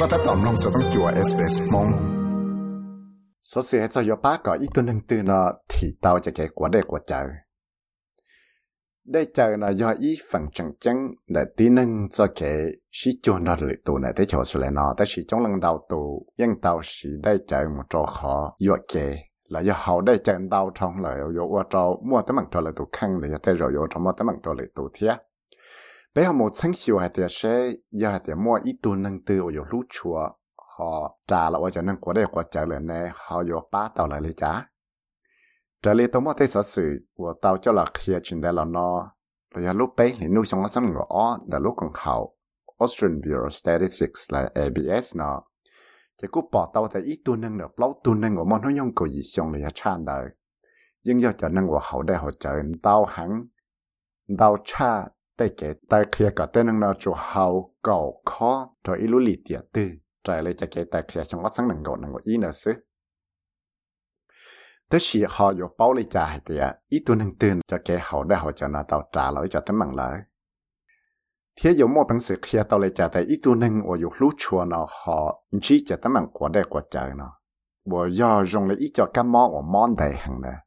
ก็ถ้าตอมลงจะต้องจัว SBS มงsố sự cho yo ba có ít tuần hằng từ nó thì taoจะcái quả đây quả trời đây trời nó do ý phần chân chân để tí nâng cho cái sĩ chuồn nó lệ tù này tới chỗ số lại nó tới sĩ trong lần đầu tù nhưng tao sĩ đây trời một trò khó yo kề là do hậu đây trời tao trong lại yo qua trò mua tới bằng trò lệ tù khăn để tới rồi yo trong mua tới bằng trò lệ tù thiệt bây giờ một sáng chiều hay thì sẽ giờ thì mua ít tuần hằng từ yo lú chùa họ trả lại cho nên quả đây quả trời lên này họ yo ba tàu lại lấy trả trở lại tôi mới thấy sự của tàu cho là kia chuyện đây là nó rồi lúc đấy thì nuôi sống ở sân ngõ là lúc còn hậu Australian Bureau of Statistics là ABS nó chỉ cứ bỏ tàu thì ít tuần năng được lâu tuần năng của món nó không có gì xong là chan đời nhưng do cho nên của hậu đây họ chờ tàu hắn tàu cha tay cái tay kia cả tên năng nó cho hậu cầu khó rồi ít lúa lì tiệt tư trở lại cho cái tay kia trong các sáng năng của ý nữa xứ tới khi họ có bảo lý trả thì ít tuần hằng tiền cho cái họ đã họ cho nó tàu trả lại cho tấm bằng lại thế có một bằng sự kia tàu lý trả thì ít tuần hằng ở lúc chùa nó họ chỉ cho tấm bằng của đây của trời nó bởi do dùng lấy ít cho các món ở món đầy hàng này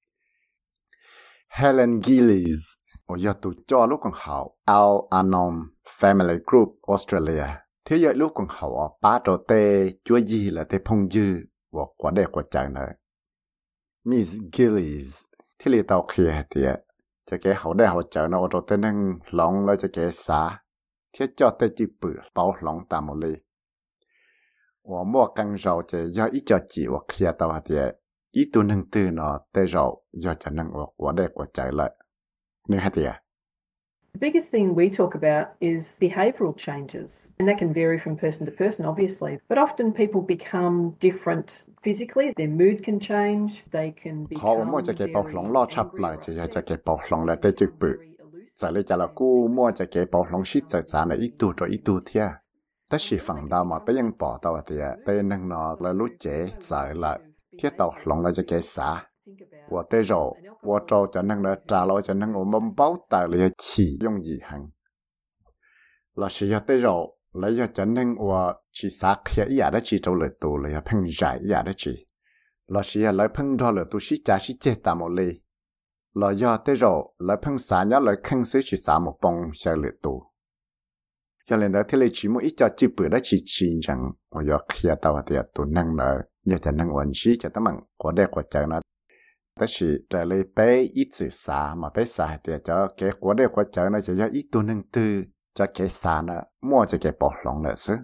Helen Gillies ở do tụi cho lúc còn họ Al-Anon Family Group Australia thế giờ lúc còn họ ở ba đồ tê chúa gì là tê phong dư và của đây của trời này Miss Gillies thì lý tàu kia thì cho cái hậu đại hậu trợ nó ở tên năng lòng lại cho cái xã thiết cho tới chữ bự bao lòng tạm một ly và mua căng rau cho do ít cho chị hoặc kia tàu thì ít tu năng tư nó tới rau do cho năng của đây của chạy lại nên hay thì The biggest thing we talk about is behavioural changes, and that can vary from person to person, obviously. But often people become different physically. Their mood can change. They can become họ mua cho cái bao lòng lo chập lại thì cho cái bao lòng lại tới chữ bự giờ lấy cho là cô mua cho cái bao lòng shit giờ trả này ít tu rồi ít tu thia tất chỉ phần đầu mà bây giờ bỏ tao thì tên năng nó là lúc trẻ giờ lại thiết tàu lòng lại cho cái xã và tới rồi và cho năng là trả lại cho năng ôm bao tài là chỉ dùng gì hàng là chỉ tới rồi lấy cho năng và chỉ xác hiện ý đó chỉ trong lời tù là phăng giải ý đó chỉ là chỉ lấy phăng đó là tu sĩ trả sĩ chết tạm một ly là do tới rồi lấy phăng xả nhớ lấy khăn sĩ chỉ xả một bông sẽ lời tù cho nên đó thì lấy chỉ một ít cho chữ bự đó chỉ rằng và do kia tao thì tu năng nữa nhờ cho năng vận khí cho tấm bằng của đây của trời nó đó là trở lại bé ít sự xả mà bé xả thì cho cái của đây của trời nó chỉ do ít tu năng tư cho cái xả nó mua cho cái bỏ lòng nữa chứ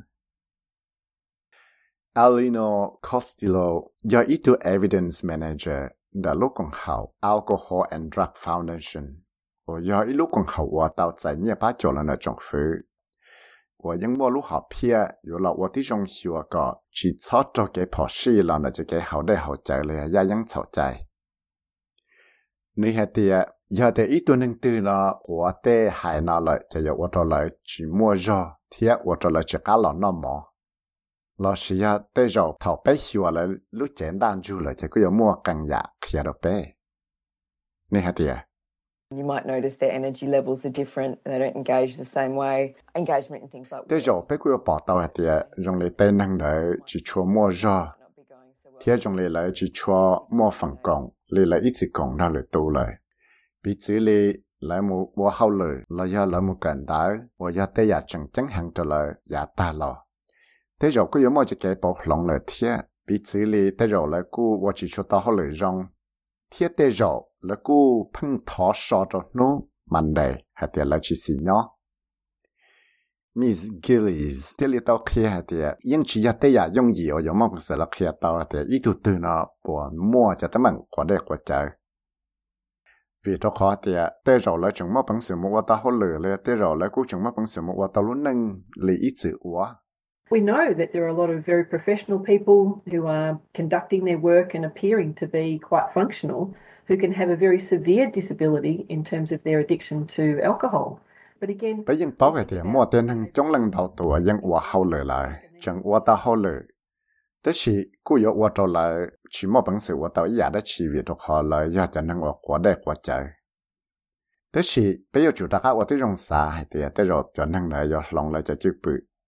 Alino Costello do ít tu evidence manager đã lúc còn học Alcohol and Drug Foundation và do ít lúc còn học và tạo giải nghĩa bá chỗ là nó trong phứ và những mua lúc học phía rồi là và tí trong hiệu có chỉ cho cái bỏ xí là nó cho cái học đây học chạy là gia những chậu chạy nếu hay thì giờ thì ít tuần hằng tư nó của tê hại nó lại cho giờ của lại chỉ mua cho thiệt của lại chỉ cá lỏng nó mỏ là chỉ giờ tê rồi thầu bé hiệu là lúc简单住了就有mua càng giả kia đó bé nếu hay thì You might notice their energy levels are different and they don't engage the same way. Engagement in things like tê rồi bé cứ bỏ tàu hay thì dùng để tên năng để chỉ cho mua cho thiệt dùng để lại chỉ cho mua phần cộng lại ít chỉ cộng ra lại tu lại bị xử lý lại một bộ hậu lời là do lại một cảnh đá và do tê giả chẳng chẳng hàng trở lại giả ta lò thế rồi có yếu mà cho cái bộ lòng lời thiệt bị xử lý thế rồi lại cô và chỉ cho tao hậu lời rong thiệt thế rồi là cô phăng thọ sọ cho nó mạnh đầy hay thì là chỉ xí nhỏ Miss Gillies thế li tao kia hay thì nhưng chỉ là tê giả dùng gì ở giống mà sẽ là kia tao thì ít tu từ nó buồn mua cho tấm bằng của đây của trời vì đó khó thì tê rồi là chúng mà bằng sự mua tao hỗ lừaเลยtê rồi là cũng chúng mà bằng sự mua tao luôn nâng lý ít sự quá We know that there are a lot of very professional people who are conducting their work and appearing to be quite functional who can have a very severe disability in terms of their addiction to alcohol. But again, bây giờ bảo thì mua tên hàng trong lần đầu tuổi nhưng qua hậu lừa lại chẳng qua tao hậu lừa thế thì cô yếu qua trâu lại chỉ mua bằng sự qua tao ý đã chỉ vì đó họ lại do cho năng qua đây qua trời thế thì bây giờ chủ đặc qua tới trong xã thì tới rồi cho năng lại do lòng lại cho chữ bự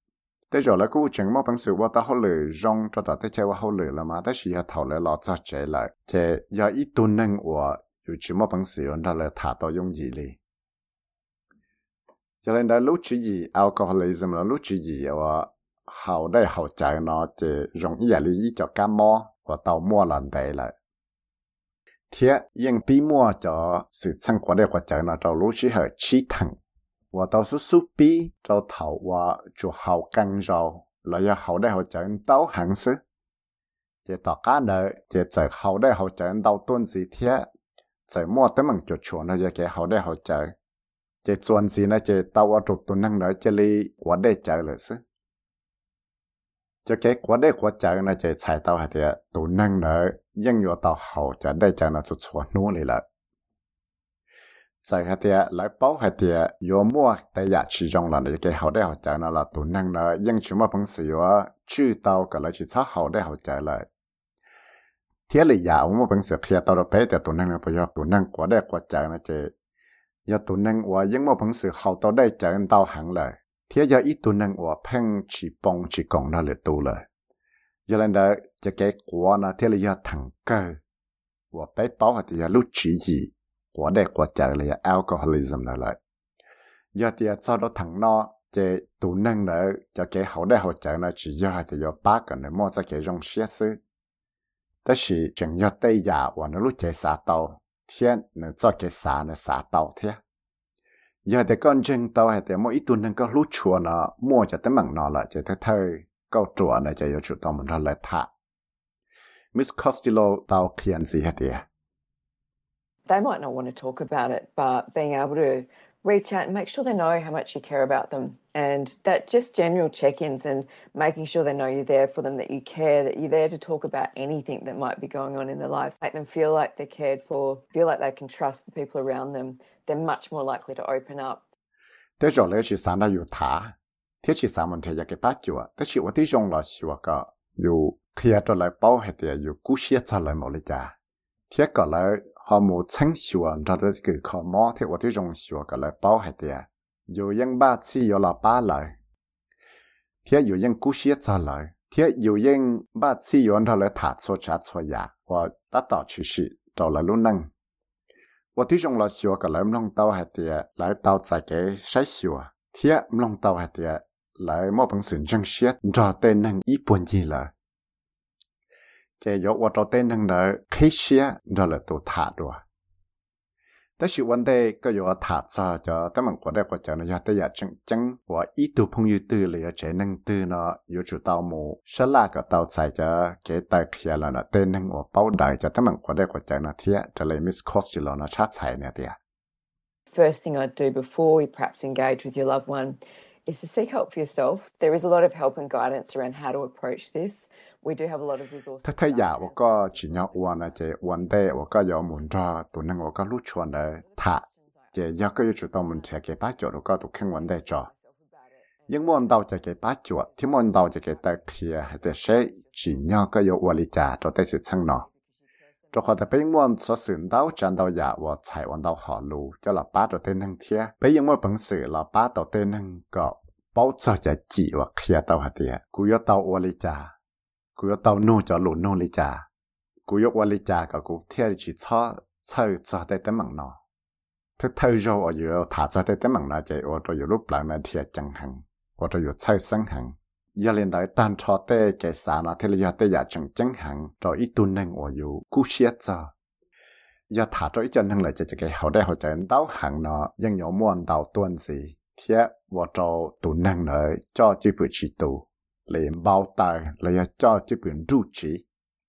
thế rồi là cũng chẳng mất bằng sựว่าta họ lừa rong cho ta tới chơiว่าhọ lừa là mà tới khi họ thầu lại lọt ra chạy lại thì giờ ít tuần năng củaอยู่chỉ mất bằng sự đó là thả tao dùng gì đi cho nên đó lúc chỉ gì alcoholism là lúc chỉ gì và hậu đây hậu chạy nó chỉ dùng ý lý cho cá mò và tàu mua lần đây lại thế nhưng bị mua cho sự sinh hoạt đây của chạy nó cho lúc chỉ hơi chi thằng và tàu số số bi cho thầu và cho hậu căng rồi là do hậu đây hậu chạy tàu hàng xứ chỉ tao cá nợ chỉ chạy hậu đây hậu chạy tàu tuần gì thế chạy mua tới bằng chỗ chuột nó giờ cái hậu đây hậu chạy chỉ chuẩn gì nó chỉ tàu ở trục tuần năng nữa chỉ li quả đây chạy rồi xứ cho cái quả đây quả chạy nó chỉ chạy tàu hay thì tuần năng nữa nhưng nhiều tàu hậu chạy đây chạy nó chuột chuột nuôi lại chạy hay thì lại bảo hay thì nhiều mua tại nhà chỉ trong là cái hậu đây hậu chạy nó là tuần năng nữa nhưng chỉ mà bằng sự chữ tàu cái là chỉ sát hậu đây hậu chạy lại thế là nhà ông mà bằng sự khi tàu đó bé thì tuần năng nó bây giờ tuần năng quả đây quả chạy nó chỉ giờ tuần năng và những mà bằng sự hậu tàu đây chạy tàu hàng lại thế giờ ít tuần năng và phăng chỉ bông chỉ còn nó là tu lại giờ lên đó cho cái quả nó thế là giờ thằng cơ và bé bảo thì giờ lúc chỉ gì quả đây quả chạy là alcoholism lại giờ thì sau đó thằng nó chế tuần năng nữa cho cái hậu đây hậu chạy nó chỉ giờ thì giờ ba cái nó mua cho cái rong xét xứ但是整要对呀，我那路接杀刀，天能做给杀呢杀刀天。giờ để con chân tao hay để mỗi tuần năng có lú chùa nó mua cho tới mảng nó là chỉ thấy thôi câu chùa này chỉ có chủ tao mình ra lại thả. Miss Costello tao khiển gì hết vậy? They might not want to talk about it, but being able to reach out and make sure they know how much you care about them. And that just general check-ins and making sure they know you're there for them, that you care, that you're there to talk about anything that might be going on in their lives. Make them feel like they're cared for, feel like they can trust the people around them. They're much more likely to open up. Thế rồi lấy chỉ sáng đãอยู่thả. Thế chỉ sáng mình thấy cái bát chùa. Thế chỉ ở tí trong là chùa có.อยู่เคลียร์ตัวเลยเป้าให้เดียอยู่กู้เชี่ยจะเลยหมดเลยจ้าเทียก็เลยhọ muốn tranh sửa cho tới cái khó mò thì ởที่trong sửa cái lại bảo hay tiệt, dù những ba chi có là ba lời, thì dù những cú sửa trả lời, thì dù những ba chi có là thả số trả số giá, và đã tạo chỉ sự cho là luôn năng, ởที่trong là sửa cái lại mong tao hay tiệt, lại tao tại cái sai sửa, thì mong tao hay tiệt, lại một bằng sự chân sửa cho tên năng ít buồn gì lời. Chỉ có ở trong tên năng là khi xưa đó là tổ thả đùa.แต่สิ่งวันเดก็อยู่ถาดซะจะแต่มันก็ได้กว่าจะเนี่ยแต่อยากจังว่าอีตัวพงอยู่ตื้อเลยจะนั่งตื้อเนาะอยู่จุดเตาหมูฉลาก็เตาใส่จะเกตเขียแล้วนะเต้นนั่งว่าเป้าได้จะแต่มันก็ได้กว่าจะเนาะเทียจะเลยมิสคอสจิโลนะชาติใส่เนี่ยเดีย First thing I'd do before we perhaps engage with your loved one is to seek help for yourself. There is a lot of help and guidance around how to approach this. We do have a lot of resources. ถ้าอยากว่าก็chỉ nhauวันนะเจวันเดว่าก็ยอมหมุนรอตัวนั่งว่าก็รู้ชวนเลยถ้าเจยากก็อยู่จุดตรงมันเสียเก็บป้าจวดก็ถูกแข่งวันเดจอยังมวนเดาจะเก็บป้าจวดที่มวนเดาจะเก็บแต่เคลียให้แต่ใช้chỉ nhauก็อยู่วันลิจ่าตัวได้สิทั้งเนาะตัวเขาแต่ไปยังมวนสสื่อเดาจันเดาอยากว่าใช้วันเดาหอรู้จะหลับป้าตัวเต้นนั่งเทียไปยังมวนปังสื่อหลับป้าตัวเต้นนั่งก็เป้าจะจีว่าเคลียเดาหัดเดียกูยอเดาวันลิจ่ากูยกเตาโน่จะหลุดโน่เลยจ้ากูยกวันเลยจ้ากับกูเที่ยวจีช้อเช่าจะได้แต่มังนอถ้าเธอจะอยู่ถ้าจะได้แต่มังนอจะว่าจะอยู่รูปหลังนั้นเที่ยวจังหังว่าจะอยู่เช่าสังหังอย่าเล่นได้ตันชอเต้แกสานะที่เราได้อยากจังหังจะอีตุนนึงว่าอยู่กูเสียจ้าอย่าถ้าจะอีจันนึงเลยจะแกเขาได้เขาใจเต้าหังเนาะยัง有ม้วนเต้าต้นสิเที่ยวว่าจะตุนนึงเลยจะจีบจีตูliền bao tài là cho chế biến rượu chỉ.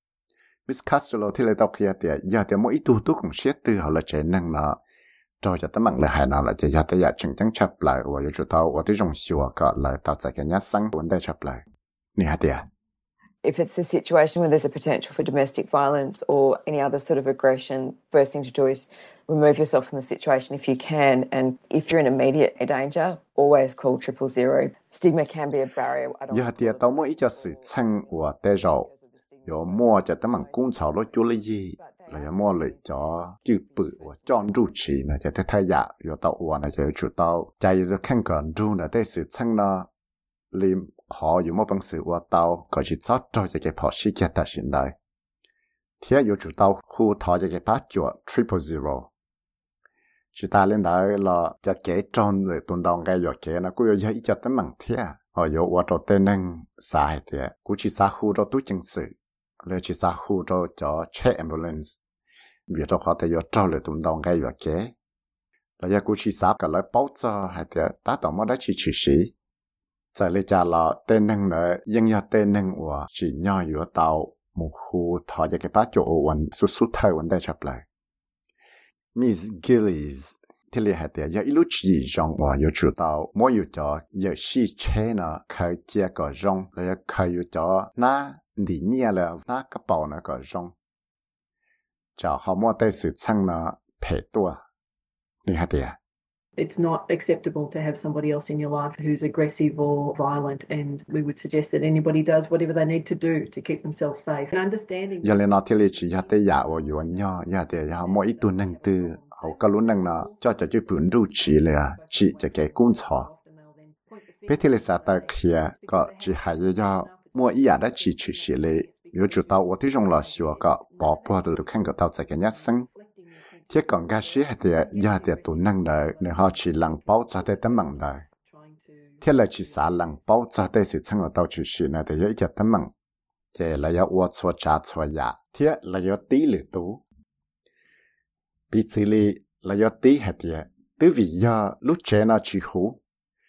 Miss Costello thì lại đọc kia thì giờ thì mỗi tu cũng xét từ họ là chế năng nó cho tới mạng là hai nào là chỉ giờ tới giờ chừng chừng chấp lại và yêu tao và tới trong xưa cả lại tạo ra cái nhát sáng vấn đề chấp lại. Nè hả tiệt? If it's a situation where there's a potential for domestic violence or any other sort of aggression, first thing to do is remove yourself from the situation if you can. And if you're in immediate danger, always call 000. Stigma can be a barrier. Giờ thì tao mỗi cho sự chăng và tê rậu. Yo mua cho tấm bằng cung cháu lo chú lý gì. Là mua lợi cho chữ bự và chọn rủ chỉ này cho thế thay dạ. Yo tao uổng này cho chủ tao. Chạy cho khăn gần rủ này tê sự chăng nó. Lim họอยู่มั่วบังสือว่าเตาก็จะซอดจอยจะเก็บพอชิเกตัดสินได้เทียอยู่จุดเตาคู่ถอจะเก็บพัดจวด 000จิตาเล่นได้เราจะเก็บจนเลยตุนดองไกอยู่เก็บนะกูอยู่อีจัดตั้งมั่งเทียอยู่ว่าเราเต้นนึงสายเดียกูจิสาคู่เราตู้จังสือเลยจิสาคู่เราจะเช็ค ambulance วิธีเขาแต่อยู่จอเลยตุนดองไกอยู่เก็บแล้วยากูจิสาก็เลยป้อจะให้เดียตาต่อมาได้ชิชิ在里家了，对人呢，应要对人话是要有到模糊，他这个把脚问叔太问得出来。Miss Gillies， 这里还得要一路去让我有知道，我有着有些车呢，开这个让，了开有着那里面了那个包那个让，就好么对事情呢陪多，你还得。 It's not acceptable to have somebody else in your life who's aggressive or violent, and we would suggest that anybody does whatever they need to do to keep themselves safe. And understanding. 要来那天里去要得呀，我有鸟，要得要某一度能得，好个路能呢，就本入去了，去就给工作。别天里啥的去个，只还要某一样的去去嘞，有知道我的用了是我个，宝宝都看个到这个日生。thiết còn cái sĩ hệ do địa tụ năng đời nếu họ chỉ lặng bao cho tới tấm bằng đời thiết là chỉ xả lặng bao cho tới sự thân ở tàu chủ sĩ này thì dễ cho tấm bằng chỉ là do ua xua trả xua dạ thiết là do tí lửa tú bị xử lý là do tí hệ địa từ vì do lúc trẻ nó chỉ hú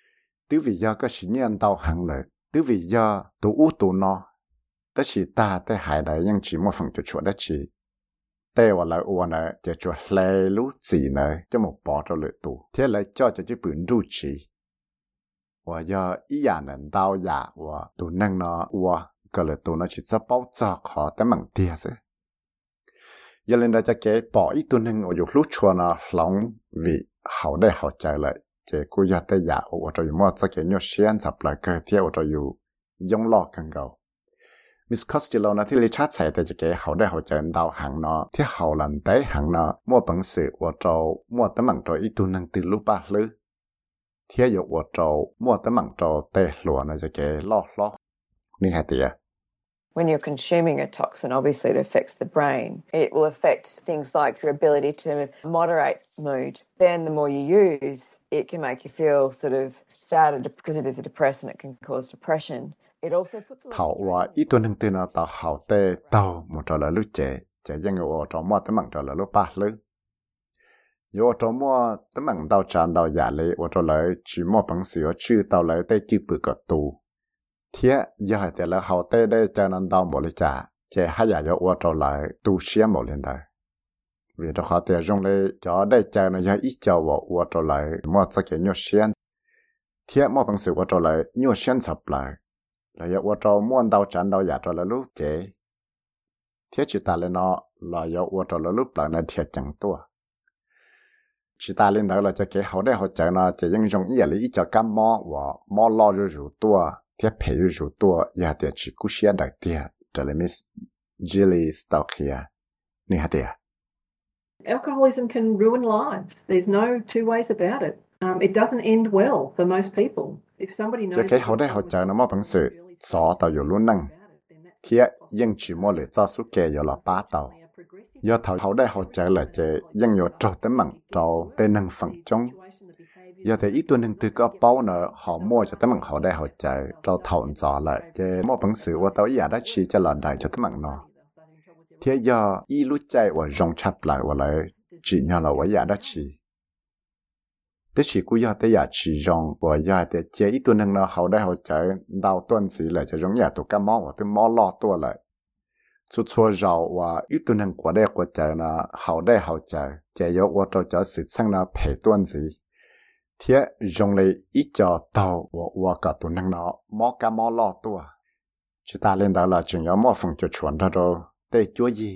từ vì do có sĩ nhân tàu hàng lợi từ vì do tụ ú tụ nó tất chỉ ta tới hải đại nhưng chỉ một phần chủ chuột đó chỉแต่ว่าเราอ้วนเนี่ยจะช่วยเลี้ยลูกจีเนี่ยจะมาปอดเลยตัวเท่าไรจะจะปืนรู้ชีว่าอย่าอีอย่างนั้นดาวยาว่าตัวนั่งเนาะว่าก็เลยตัวนั้นจะจะป้องจะขอแต่มันเดียสิอย่าเลยเราจะเก็บปออีตัวนึงว่าอยู่ลูกชัวนะหลงวิเขาได้เข้าใจเลยเจ้ากูอยากได้ยาว่าจะอยู่มั่วจะเก็บยอดเชียนจับเลยก็เที่ยวจะอยู่ยงลอกกันเก่ามิสคอสติโลนะที่ลิชาร์ดใส่แต่จะเก๋เขาได้เขาเจอดาวหางเนาะที่เขาหลังได้หางเนาะมั่วปังสือว่าโจมั่วตะมังโจอีตัวนังติลุปะหรือเที่ยวว่าโจมั่วตะมังโจเตะหลัวนะจะเก๋ล้อนี่ฮะเตีย When you're consuming a toxin, obviously it affects the brain. It will affect things like your ability to moderate mood. Then the more you use, it can make you feel sort of sad because it is a depressant. It can cause depression.It also puts a lot of thảoว่าอีตัวหนึ่งตัวน่ะต่อเขาเตะเต่าหมดแล้วลูกเจยังเอาจอมัวตั้งมั่งจอแล้วลูกป้าเลยโยจอมัวตั้งมั่งเต่าจานเต่าหยาเลยว่าจอเลยชื่อมัวปังเสียชื่อเต่าเลยได้จื้อปืนกตูเทียยาแต่ละเขาเตะได้จานันเต่าหมดเลยจ้าเจให้ยาโยว่าจอเลยตูเชียหมดเลยได้วิธีเขาเตะจงเลยจอได้จานยาอีเจ้าว่าจอเลยมัวจะเกี่ยเชียนเทียมัวปังเสียว่าจอเลยเชียนสับเลยlà doว่าเราม้วนดาวจันดาวหยาเราลูกเจเทียจิตาเลยเนาะเราอยากว่าเราลูกปลังในเทียจังตัวจิตาเล่นได้เราจะเกี่ยวเขาได้เขาใจเนาะจะยังยงอีอะไรอีจะ干มอว่ามอรออยู่ตัวเทียเพยอยู่ตัวอย่าเดียจิกุเชียได้เดียจะเลยมิสจิลีสตอกเฮียนี่ฮะเดีย Alcoholism can ruin lives. There's no two ways about it. It doesn't end well for most people. If somebody knows จะเกี่ยวเขาได้เขาใจเนาะมอบังสือสอต่ออยู่รุ่นนั่งเทียยังchỉ muaเลยcho số kẻอยู่ละป้าเต่าdoเขาได้เขาใจเลยจะยังอยู่โจเต็มมั่งโจเต็มนั่งฝั่งจงdoแต่อีตัวหนึ่งตัวก็เป้าเนอะเขามั่วจะเต็มมั่งเขาได้เขาใจโจถอนจอเลยจะมั่วบังสือว่าตัวอยากได้ชี้จะหลังได้จะเต็มมั่งเนาะเทียยอีรู้ใจว่าจงชับไหลว่าเลยจีเนาะเราว่าอยากได้ชี้แต่ชีกูอยากได้อยากชี้จงว่าอยากได้เจ้าอีตัวหนึ่งเนาะเขาได้เขาใจดาวต้นสีเลยจะจงอยากตัวก็มองว่าตัวมอล้อตัวเลยสุดชัวเราว่าอีตัวหนึ่งกว่าได้กว่าใจนะเขาได้เขาใจเจ้ายกว่าเราจะสื่อสารนะเพย์ต้นสีเทียจงเลยอีจอเต่าว่ากับตัวหนึ่งเนาะมอก็มอล้อตัวชิตาเล่นได้ละจึงยอมมอฟังจะชวนเราได้จั่วยี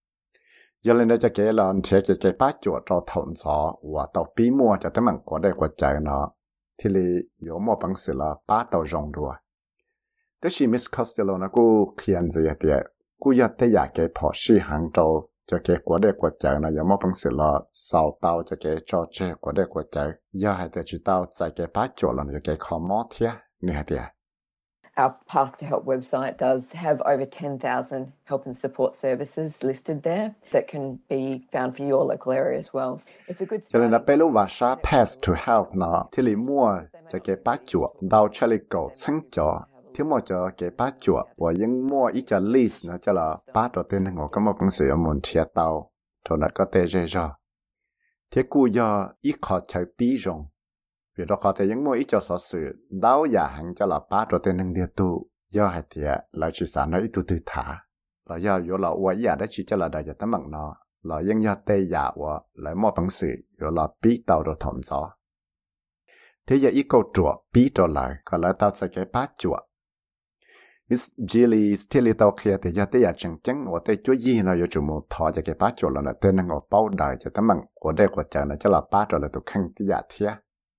giờ lên đây cho kể là sẽ kể bát chuột cho thôn gió và tàu bí mua cho tới mảng có đây của trời nó thì li có một bằng sự là bát tàu rong đùa thế thì Miss Costello nó cũng khiển gì thì cũng giờ thấy giả kể phò sĩ hàng trâu cho kể của đây của trời nó có một bằng sự là sau tàu cho kể cho chơi của đây của trời giờ hay để chỉ tàu tại kể bát chuột là cho kể khó mót thế nè thì Our Path to Help website does have over 10,000 help and support services listed there that can be found for your local area as well. It's a good cho nên là bây lúc và sa Path to Help nó thì lý mua cho cái bát chuột đào cho lý cầu sáng cho thiếu mua cho cái bát chuột và những mua ít cho list nó cho là bát đầu tiên ngồi có một công sự ở một thiệt tàu thôi nó có thể dễ dàng thế cú do ít khó chạy bí rong vì đó có thể những mua ít cho sở sự đào giả hàng cho là bát đầu tiên điều tu do hay thì là chỉ sản nó ít tu từ thả là do有了我也的去叫了大家的忙呢là những nhà tây giả và lại mua bằng sự rồi là bí tàu đồ thòng gió thế giờ ít câu chuột bí trở lại còn lại tao sẽ cái bát chuột Miss Jilly still tao kia thì giờ tây giả chẳng chẳng và tây chúa gì nó có chủ một thọ cho cái bát chuột là tên nó ngồi bao đại cho tấm bằng của đây của chợ nó cho là bát rồi là tụi khăn tây giả thiệt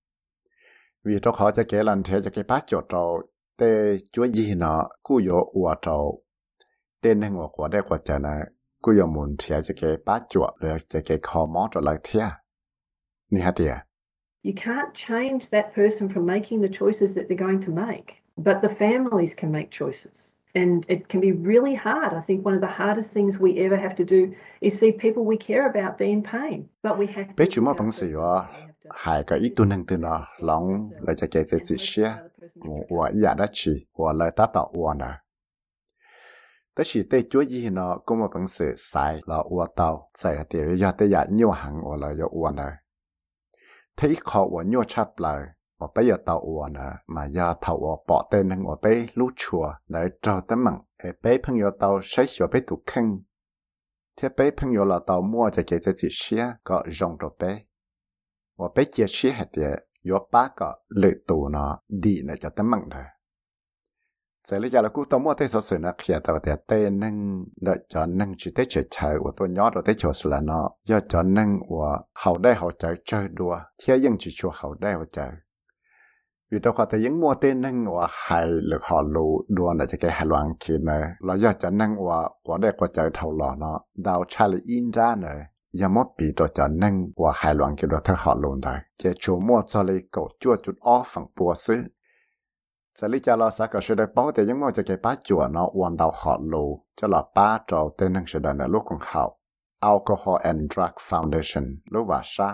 vì cho họ cho cái lần thế cho cái bát chuột rồi tây chúa gì nó cú yo ua rồi tên nó ngồi của đây của chợ này cú yo muốn thiệt cho cái bát chuột rồi cho cái kho mót rồi lại thiệt ni hả tiệt You can't change that person from making the choices that they're going to make, but the families can make choices. And it can be really hard. I think one of the hardest things we ever have to do is see people we care about be in pain. But we have to... Bé chú mà bằng sự hai cái ít tu năng từ nó lòng lại cho cái gì xia và ý đã chỉ và lại ta tạo và nèแต่สิเตจัวยีเนาะก็มาเป็นสื่อสายเราอวดเตาใส่เตียวยาเตยาหยวหังว่าเราอวดนะที่เขาว่าหยวชับเลยว่าไปยาเตาอวดนะมายาเท่าว่าปอเต้นว่าไปรู้ชัวแล้วเจ้าตั้งมั่งไปเพิ่งยาเตาใช้ชัวไปถูกขึ้นที่ไปเพิ่งยาเราเตามั่วจะเกิดจะจิเชียก็จงตัวไปว่าไปเจียเชียเหตุยาป้าก็เลือตัวเนาะดีนะจะตั้งมั่งเลยgiờ lý do là cú tao mua tới số sự nó kia tao để tên nâng đợi cho nâng chỉ tới chơi chơi của tôi nhớ rồi tới chỗ là nó do cho nâng của hậu đây hậu chơi đùa thế nhưng chỉ cho hậu đây hậu chơi vì tao có thể những mua tên nâng của hai lực họ lù đùa để cho cái hai loạn kia này là do cho nâng của đây của chơi thầu lò nó đào cha là in ra này giờ mất bị đồ cho nâng của hai loạn kia đồ thơ họ lùn thôi chỉ chủ mua cho lấy cậu chua chút off phần bùa xứ giờ lý cho là sao có sự đời bảo thì những món cho cái bát chùa nó hoàn đào họ lù cho là bát trâu tên năng sự đời này lúc còn học Alcohol and Drug Foundation lúc và sa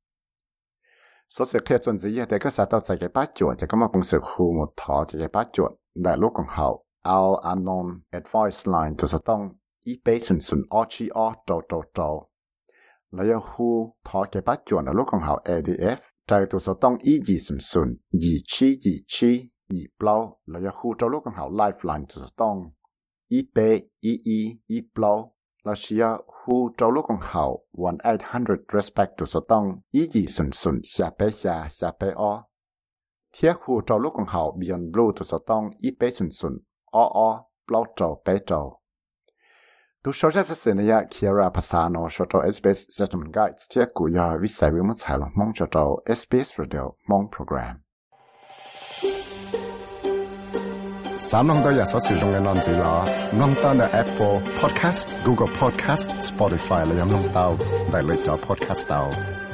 số sự kia chuẩn gì thì có sao tao cho cái bát chùa cho có một công sự khu một thọ cho cái bát chùa đại lúc còn học Al-Anon Advice Line từ số tông ý bế sùn sùn trâu là do khu thọ cái bát chùa nó lúc còn học ADF trái từ số tông ý gì sùn gì chi ý bao là do khu trâu lúc còn học lifeline từ tông ý bê ý bao là xia khu trâu lúc còn học 1-800 respect từ tông ý gì sùn xa bê o thiết khu trâu lúc còn học beyond blue từ tông ý bê sùn o bao trâu bê trâu tu số ra sẽ này Kira Pasano cho trâu SBS Settlement Guides thiết của ya viết sai với mức sai lòng mong cho trâu SBS Radio mong program Sám nông tôi sẽ sử dụng cái nón gì đó, nông tao là Apple Podcast, Google Podcast, Spotify là nông tao, đại lựa chọn podcast tao.